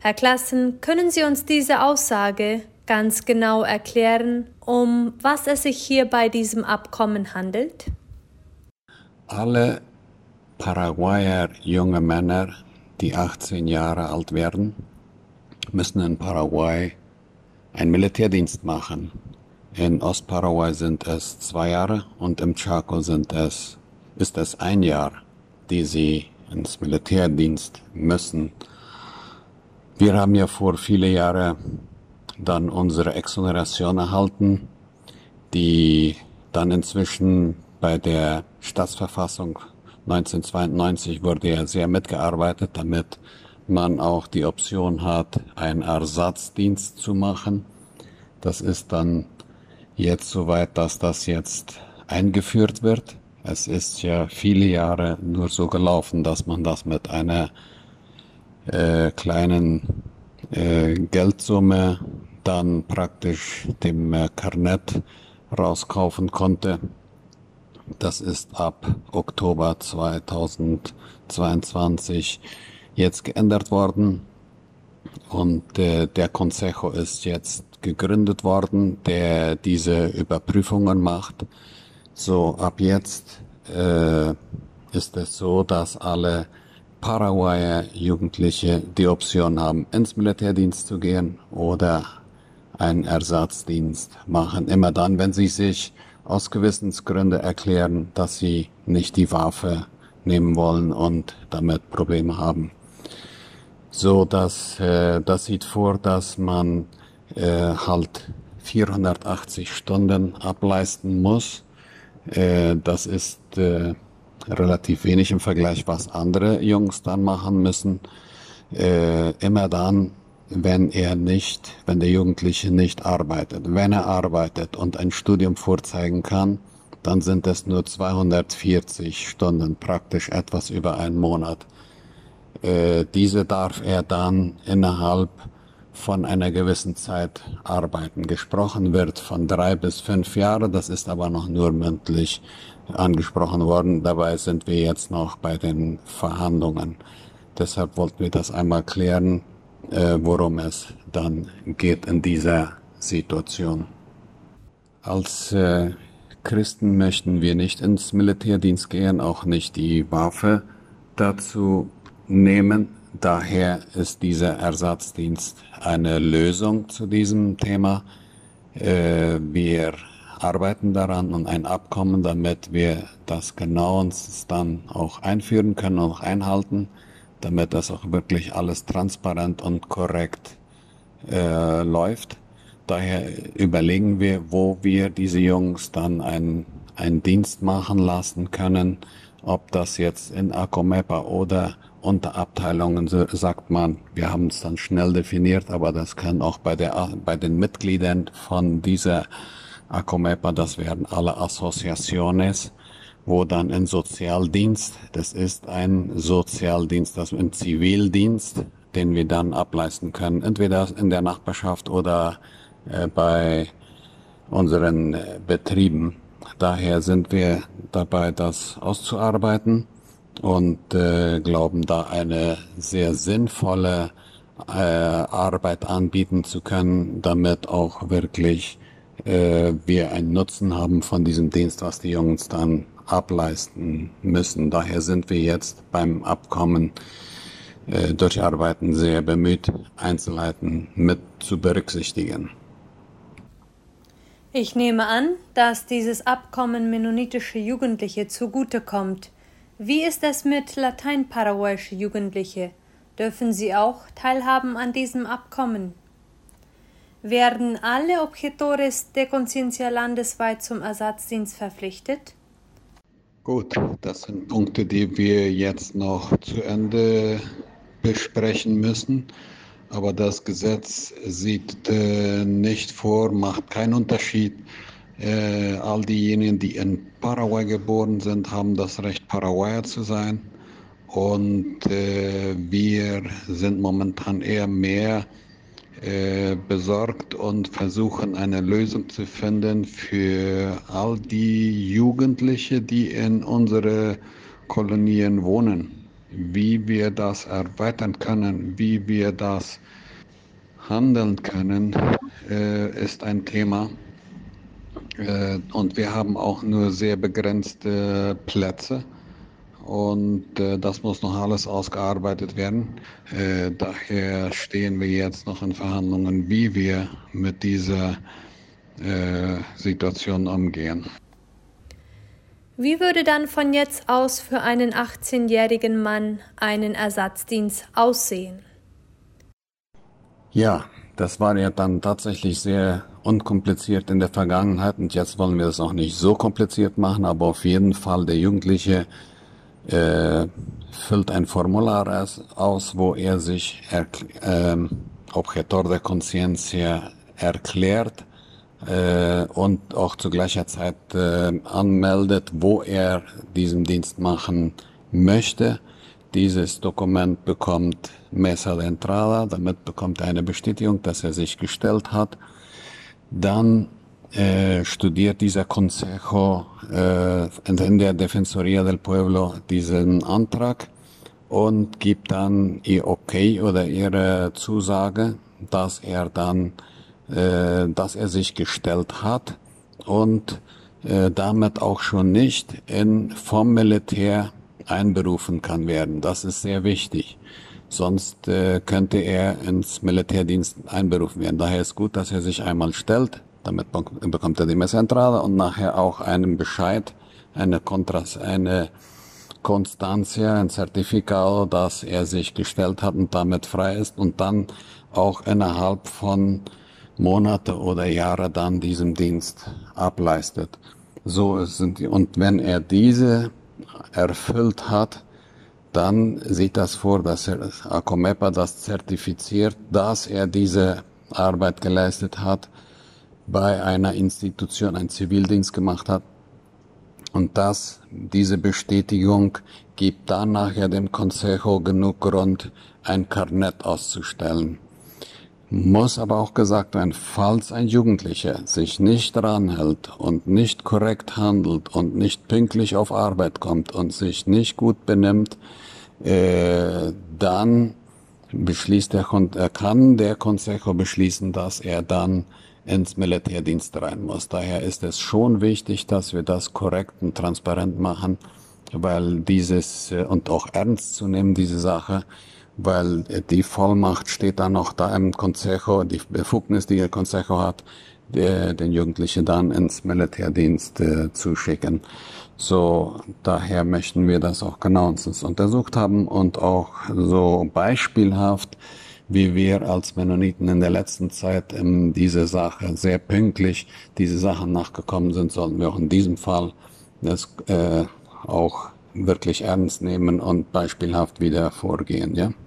Herr Klassen, können Sie uns diese Aussage ganz genau erklären, um was es sich hier bei diesem Abkommen handelt? Alle Paraguayer junge Männer, die 18 Jahre alt werden, müssen in Paraguay einen Militärdienst machen. In Ostparaguay sind es 2 Jahre und im Chaco ist es 1 Jahr, die sie ins Militärdienst müssen. Wir haben ja vor viele Jahre dann unsere Exoneration erhalten, die dann inzwischen bei der Staatsverfassung 1992 wurde ja sehr mitgearbeitet, damit man auch die Option hat, einen Ersatzdienst zu machen. Das ist dann jetzt soweit, dass das jetzt eingeführt wird. Es ist ja viele Jahre nur so gelaufen, dass man das mit einer kleinen Geldsumme dann praktisch dem Karnett rauskaufen konnte. Das ist ab Oktober 2022 jetzt geändert worden und der Consejo ist jetzt gegründet worden, der diese Überprüfungen macht. So, ab jetzt ist es so, dass alle Paraguayer Jugendliche die Option haben, ins Militärdienst zu gehen oder einen Ersatzdienst machen. Immer dann, wenn sie sich aus Gewissensgründen erklären, dass sie nicht die Waffe nehmen wollen und damit Probleme haben. So, das sieht vor, dass man halt 480 Stunden ableisten muss. Das ist relativ wenig im Vergleich, was andere Jungs dann machen müssen. Immer dann, wenn der Jugendliche nicht arbeitet. Wenn er arbeitet und ein Studium vorzeigen kann, dann sind es nur 240 Stunden, praktisch etwas über einen Monat. Diese darf er dann innerhalb von einer gewissen Zeit arbeiten. Gesprochen wird von 3 bis 5 Jahre, das ist aber noch nur mündlich angesprochen worden. Dabei sind wir jetzt noch bei den Verhandlungen. Deshalb wollten wir das einmal klären, worum es dann geht in dieser Situation. Als Christen möchten wir nicht ins Militärdienst gehen, auch nicht die Waffe dazu nehmen. Daher ist dieser Ersatzdienst eine Lösung zu diesem Thema. Wir arbeiten daran und ein Abkommen, damit wir das genauestens dann auch einführen können und auch einhalten, damit das auch wirklich alles transparent und korrekt läuft. Daher überlegen wir, wo wir diese Jungs dann einen Dienst machen lassen können, ob das jetzt in Acomepa oder Unterabteilungen, so sagt man, wir haben es dann schnell definiert, aber das kann auch bei den Mitgliedern von dieser Acomepa, das werden alle Asociaciones, wo dann ein Sozialdienst, das ist ein Sozialdienst, das ist ein Zivildienst, den wir dann ableisten können, entweder in der Nachbarschaft oder bei unseren Betrieben. Daher sind wir dabei, das auszuarbeiten und glauben, da eine sehr sinnvolle Arbeit anbieten zu können, damit auch wirklich wir einen Nutzen haben von diesem Dienst, was die Jungs dann ableisten müssen. Daher sind wir jetzt beim Abkommen durcharbeiten sehr bemüht, Einzelheiten mit zu berücksichtigen. Ich nehme an, dass dieses Abkommen mennonitische Jugendliche zugutekommt. Wie ist es mit lateinparaguayische Jugendliche? Dürfen sie auch teilhaben an diesem Abkommen? Werden alle Objetores de Conciencia landesweit zum Ersatzdienst verpflichtet? Gut, das sind Punkte, die wir jetzt noch zu Ende besprechen müssen. Aber das Gesetz sieht nicht vor, macht keinen Unterschied. All diejenigen, die in Paraguay geboren sind, haben das Recht, Paraguayer zu sein. Und wir sind momentan eher mehr besorgt und versuchen eine Lösung zu finden für all die Jugendliche, die in unsere Kolonien wohnen. wie wir das erweitern können, wie wir das handeln können, ist ein Thema. Und wir haben auch nur sehr begrenzte Plätze. Und das muss noch alles ausgearbeitet werden. Daher stehen wir jetzt noch in Verhandlungen, wie wir mit dieser Situation umgehen. Wie würde dann von jetzt aus für einen 18-jährigen Mann einen Ersatzdienst aussehen? Ja, das war ja dann tatsächlich sehr unkompliziert in der Vergangenheit und jetzt wollen wir es auch nicht so kompliziert machen, aber auf jeden Fall der Jugendliche füllt ein Formular aus, wo er sich objetor de conciencia erklärt und auch zu gleicher Zeit anmeldet, wo er diesen Dienst machen möchte. Dieses Dokument bekommt Mesa de Entrada, damit bekommt er eine Bestätigung, dass er sich gestellt hat. Dann studiert dieser Consejo in der Defensoría del Pueblo diesen Antrag und gibt dann ihr Okay oder ihre Zusage, dass er sich gestellt hat und damit auch schon nicht vom Militär einberufen kann werden. Das ist sehr wichtig. Sonst könnte er ins Militärdienst einberufen werden. Daher ist gut, dass er sich einmal stellt. Damit bekommt er die Mesa Entrada und nachher auch einen Bescheid, eine Constancia, ein Zertifikat, dass er sich gestellt hat und damit frei ist und dann auch innerhalb von Monate oder Jahre dann diesen Dienst ableistet. So sind die. Und wenn er diese erfüllt hat, dann sieht das vor, dass ACOMEPA das zertifiziert, dass er diese Arbeit geleistet hat, bei einer Institution einen Zivildienst gemacht hat. Und diese Bestätigung gibt dann nachher dem Consejo genug Grund, ein Karnett auszustellen. Muss aber auch gesagt werden, falls ein Jugendlicher sich nicht dran hält und nicht korrekt handelt und nicht pünktlich auf Arbeit kommt und sich nicht gut benimmt, dann kann der Consejo beschließen, dass er dann ins Militärdienst rein muss. Daher ist es schon wichtig, dass wir das korrekt und transparent machen, weil und auch ernst zu nehmen, diese Sache, weil die Vollmacht steht dann noch da im Consejo, die Befugnis, die der Consejo hat, den Jugendlichen dann ins Militärdienst zu schicken. So, daher möchten wir das auch genauestens untersucht haben und auch so beispielhaft, wie wir als Mennoniten in der letzten Zeit in diese Sache sehr pünktlich diese Sachen nachgekommen sind, sollten wir auch in diesem Fall das auch wirklich ernst nehmen und beispielhaft wieder vorgehen, ja.